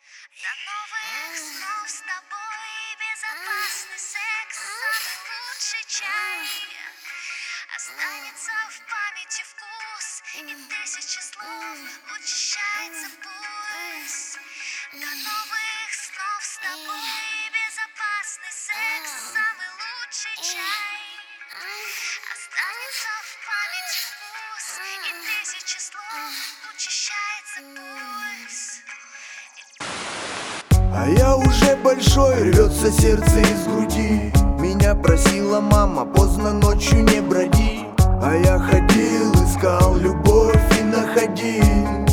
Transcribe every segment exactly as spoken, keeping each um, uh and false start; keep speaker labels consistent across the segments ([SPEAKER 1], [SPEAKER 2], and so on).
[SPEAKER 1] До новых снов с тобой, безопасный секс, самый лучший чай. Останется в памяти вкус, и тысячи слов учащается пульс. До новых снов с тобой, безопасный секс, самый лучший чай. Останется в памяти вкус, и тысячи слов учащается пульс.
[SPEAKER 2] А я уже большой, рвется сердце из груди. Меня просила мама, поздно ночью не броди. А я ходил, искал любовь и находил.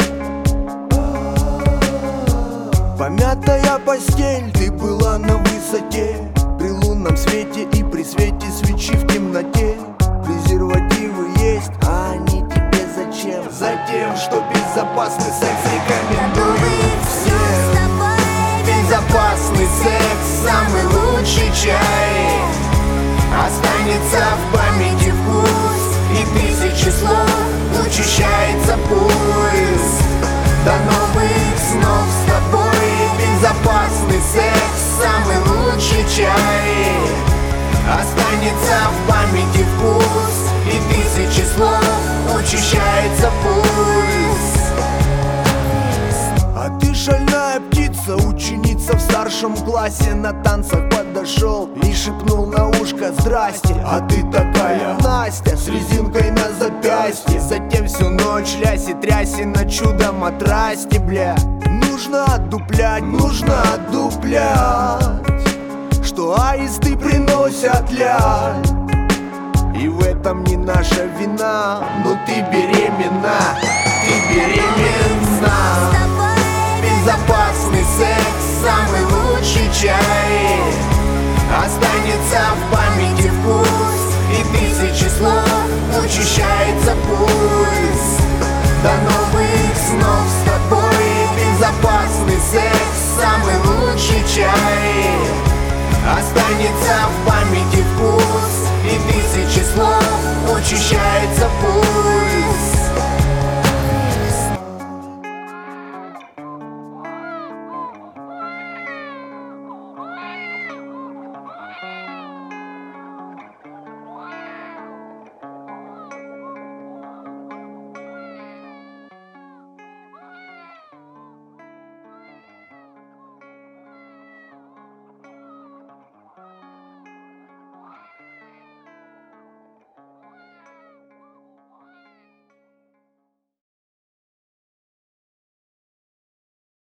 [SPEAKER 2] Помятая постель, ты была на высоте. При лунном свете и при свете свечи в темноте. Презервативы есть, а они тебе зачем? Затем, что безопасный секс рекомендую всем. Безопасный секс, самый лучший чай. Останется в памяти вкус, и тысячи слов учащается пульс. До новых снов с тобой, безопасный секс, самый лучший чай. Останется в памяти вкус, и тысячи слов учащается пульс. А ты шальная птица, ученица в старшем классе. На танцах подошел и шепнул на ушко: здрасте. А ты такая Настя с резинкой на запястье. Затем всю ночь ляси тряси на чудо-матрасте, бля. Нужно отдуплять, нужно отдуплять, что аисты приносят ляль. И в этом не наша вина, но ты беременна, ты беременна.